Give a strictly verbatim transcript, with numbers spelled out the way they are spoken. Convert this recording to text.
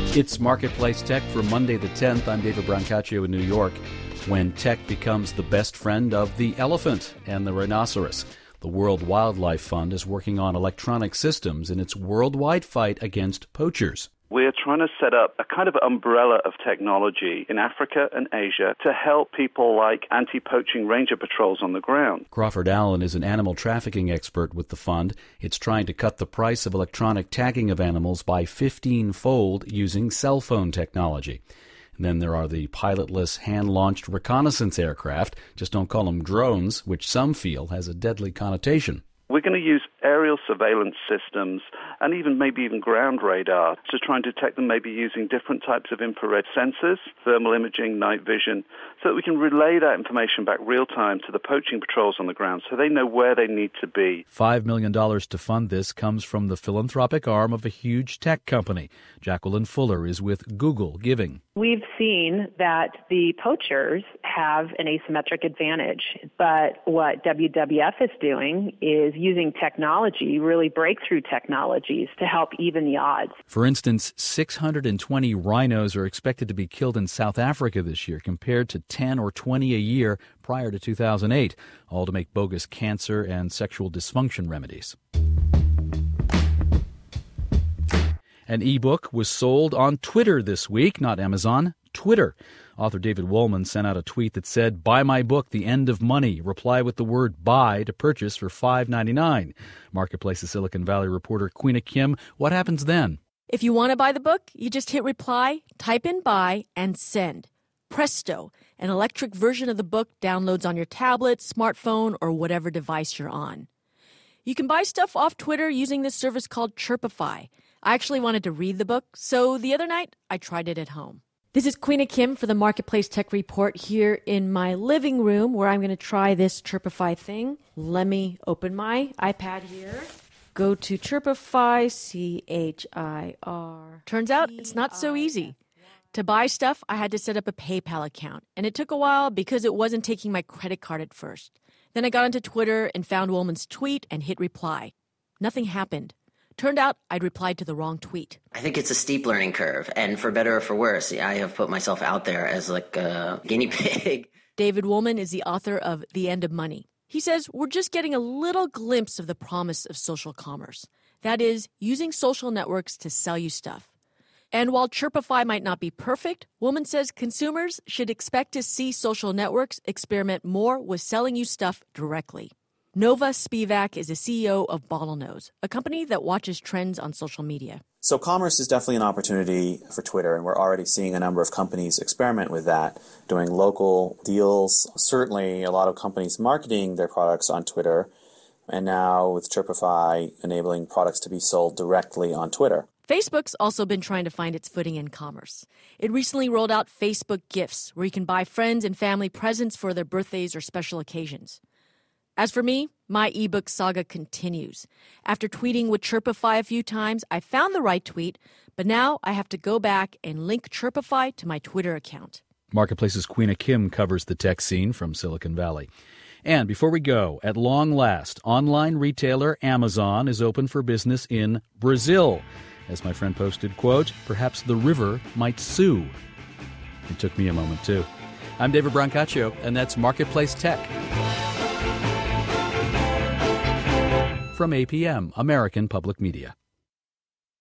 It's Marketplace Tech for Monday the tenth. I'm David Brancaccio in New York. When tech becomes the best friend of the elephant and the rhinoceros, the World Wildlife Fund is working on electronic systems in its worldwide fight against poachers. We're trying to set up a kind of umbrella of technology in Africa and Asia to help people like anti-poaching ranger patrols on the ground. Crawford Allen is an animal trafficking expert with the fund. It's trying to cut the price of electronic tagging of animals by fifteen-fold using cell phone technology. And then there are the pilotless, hand-launched reconnaissance aircraft. Just don't call them drones, which some feel has a deadly connotation. We're going to use aerial surveillance systems and even maybe even ground radar to try and detect them, maybe using different types of infrared sensors, thermal imaging, night vision, so that we can relay that information back real time to the poaching patrols on the ground so they know where they need to be. Five million dollars to fund this comes from the philanthropic arm of a huge tech company. Jacqueline Fuller is with Google Giving. We've seen that the poachers have an asymmetric advantage, but what W W F is doing is using technology, really breakthrough technologies, to help even the odds. For instance, six hundred twenty rhinos are expected to be killed in South Africa this year, compared to ten or twenty a year prior to two thousand eight, all to make bogus cancer and sexual dysfunction remedies. An e-book was sold on Twitter this week, not Amazon, Twitter. Author David Wolman sent out a tweet that said, "Buy my book, The End of Money. Reply with the word buy to purchase for five dollars and ninety-nine cents. Marketplace's Silicon Valley reporter Queena Kim, what happens then? If you want to buy the book, you just hit reply, type in buy, and send. Presto, an electric version of the book downloads on your tablet, smartphone, or whatever device you're on. You can buy stuff off Twitter using this service called Chirpify. I actually wanted to read the book, so the other night I tried it at home. This is Queena Kim for the Marketplace Tech Report here in my living room where I'm going to try this Chirpify thing. Let me open my iPad here. Go to Chirpify, C H I R. Turns out it's not so easy. To buy stuff, I had to set up a PayPal account, and it took a while because it wasn't taking my credit card at first. Then I got onto Twitter and found Wolman's tweet and hit reply. Nothing happened. Turned out I'd replied to the wrong tweet. I think it's a steep learning curve, and for better or for worse, I have put myself out there as like a guinea pig. David Wolman is the author of The End of Money. He says we're just getting a little glimpse of the promise of social commerce. That is, using social networks to sell you stuff. And while Chirpify might not be perfect, Wolman says consumers should expect to see social networks experiment more with selling you stuff directly. Nova Spivak is the C E O of Bottlenose, a company that watches trends on social media. So commerce is definitely an opportunity for Twitter, and we're already seeing a number of companies experiment with that, doing local deals. Certainly a lot of companies marketing their products on Twitter, and now with Chirpify enabling products to be sold directly on Twitter. Facebook's also been trying to find its footing in commerce. It recently rolled out Facebook Gifts, where you can buy friends and family presents for their birthdays or special occasions. As for me, my ebook saga continues. After tweeting with Chirpify a few times, I found the right tweet, but now I have to go back and link Chirpify to my Twitter account. Marketplace's Queena Kim covers the tech scene from Silicon Valley. And before we go, at long last, online retailer Amazon is open for business in Brazil. As my friend posted, quote, perhaps the river might sue. It took me a moment, too. I'm David Brancaccio, and that's Marketplace Tech. From A P M, American Public Media.